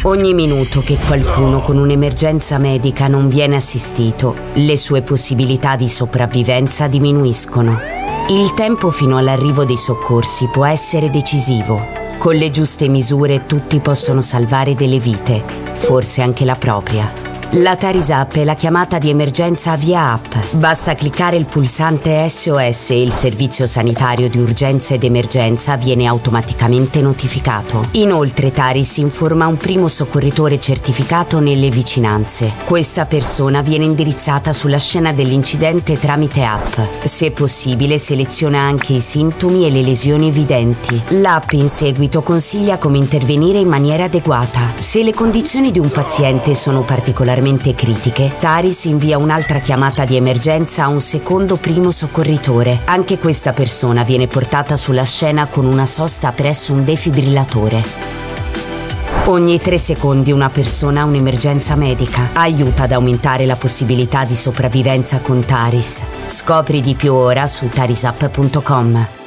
Ogni minuto che qualcuno con un'emergenza medica non viene assistito, le sue possibilità di sopravvivenza diminuiscono. Il tempo fino all'arrivo dei soccorsi può essere decisivo. Con le giuste misure tutti possono salvare delle vite, forse anche la propria. La Taris App è la chiamata di emergenza via app. Basta cliccare il pulsante SOS e il servizio sanitario di urgenza ed emergenza viene automaticamente notificato. Inoltre Taris informa un primo soccorritore certificato nelle vicinanze. Questa persona viene indirizzata sulla scena dell'incidente tramite app. Se possibile seleziona anche i sintomi e le lesioni evidenti. L'app in seguito consiglia come intervenire in maniera adeguata. Se le condizioni di un paziente sono particolarmente critiche, Taris invia un'altra chiamata di emergenza a un secondo primo soccorritore. Anche questa persona viene portata sulla scena con una sosta presso un defibrillatore. Ogni 3 secondi una persona ha un'emergenza medica. Aiuta ad aumentare la possibilità di sopravvivenza con Taris. Scopri di più ora su tarisapp.com.